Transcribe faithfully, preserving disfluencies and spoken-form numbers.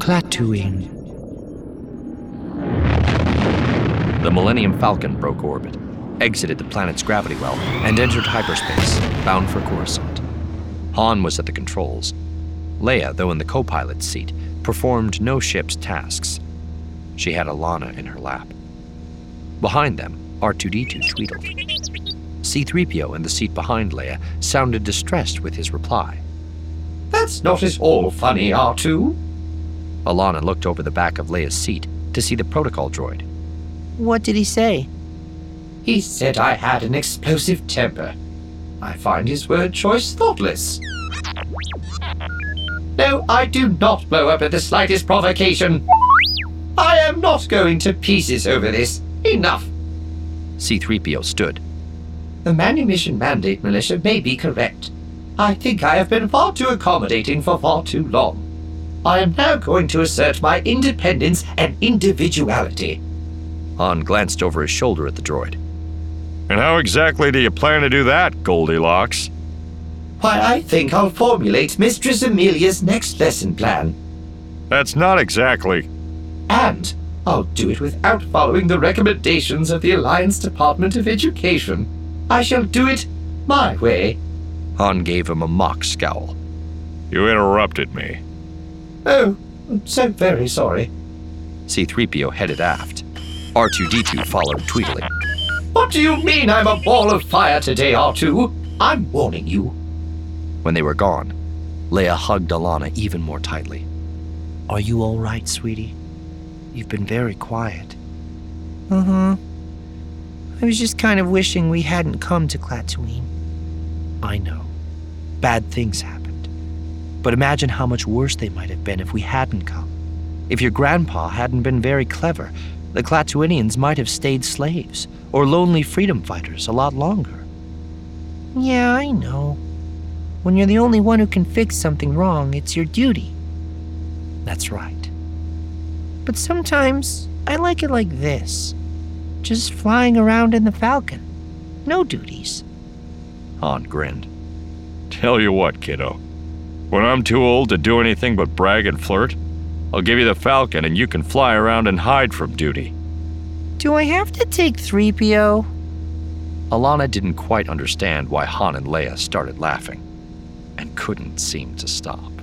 Klatooine. The Millennium Falcon broke orbit, exited the planet's gravity well, and entered hyperspace, bound for Coruscant. Han was at the controls. Leia, though in the co-pilot's seat, performed no ship's tasks. She had Allana in her lap. Behind them, R two D two tweedled. C three P O in the seat behind Leia sounded distressed with his reply. That's not at all funny, R two. Allana looked over the back of Leia's seat to see the protocol droid. What did he say? He said I had an explosive temper. I find his word choice thoughtless. No, I do not blow up at the slightest provocation. I am not going to pieces over this. Enough. C three P O stood. The manumission mandate militia may be correct. I think I have been far too accommodating for far too long. I am now going to assert my independence and individuality. Han glanced over his shoulder at the droid. And how exactly do you plan to do that, Goldilocks? Why, I think I'll formulate Mistress Amelia's next lesson plan. That's not exactly... And I'll do it without following the recommendations of the Alliance Department of Education. I shall do it my way. Han gave him a mock scowl. You interrupted me. Oh, I'm so very sorry. C three P O headed aft. R two D two followed, tweedling. What do you mean I'm a ball of fire today, R two? I'm warning you. When they were gone, Leia hugged Allana even more tightly. Are you all right, sweetie? You've been very quiet. Uh-huh. I was just kind of wishing we hadn't come to Klatooine. I know. Bad things happened. But imagine how much worse they might have been if we hadn't come. If your grandpa hadn't been very clever, the Klatooinians might have stayed slaves or lonely freedom fighters a lot longer. Yeah, I know. When you're the only one who can fix something wrong, it's your duty. That's right. But sometimes I like it like this. Just flying around in the Falcon. No duties. Han grinned. Tell you what, kiddo. When I'm too old to do anything but brag and flirt, I'll give you the Falcon and you can fly around and hide from duty. Do I have to take three P O? Allana didn't quite understand why Han and Leia started laughing, and couldn't seem to stop.